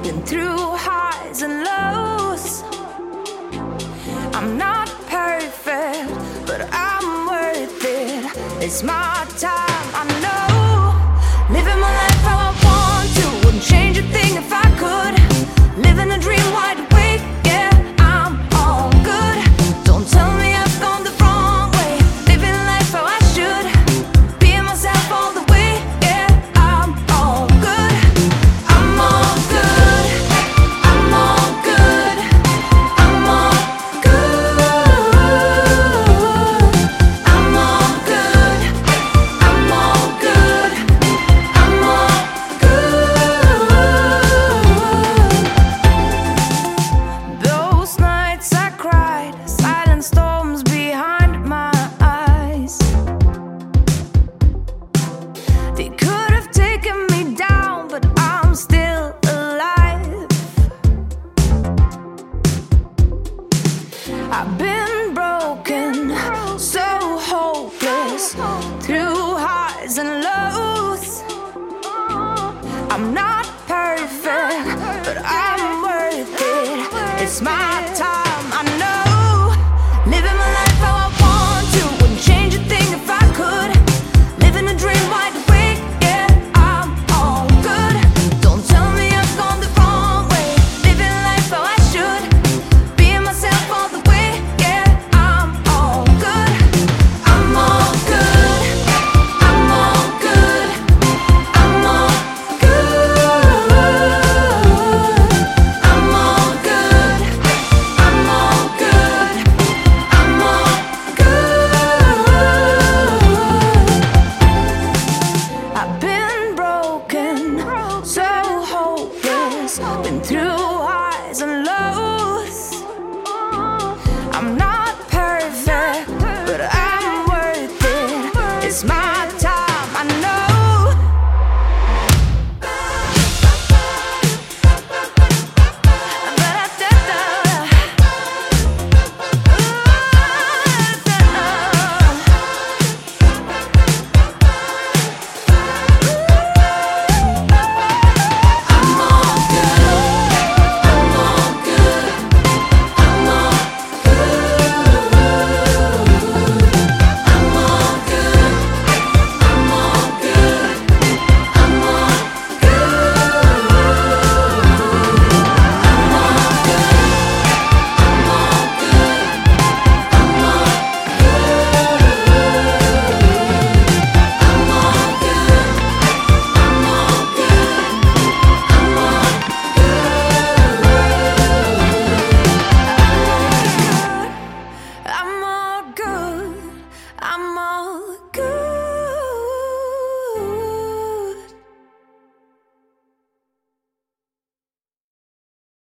been through highs and lows. I'm not perfect, but I'm worth it. It's my time, I know. Living my life how I want to. Wouldn't change a thing if I could. Living a dream wide awake, yeah, I'm all good. Don't tell me I've gone the wrong way. Living life how I should. Being myself all the way, yeah, I'm all good. I'm all good. I'm all good. I'm all good. I'm all good. I'm all good. I'm all good. Those nights I cried, silent storms behind my eyes. They could have taken me down, but I'm still alive. I've been broken, so hopeless, through highs and lows. I'm not perfect, but I'm worth it. It's my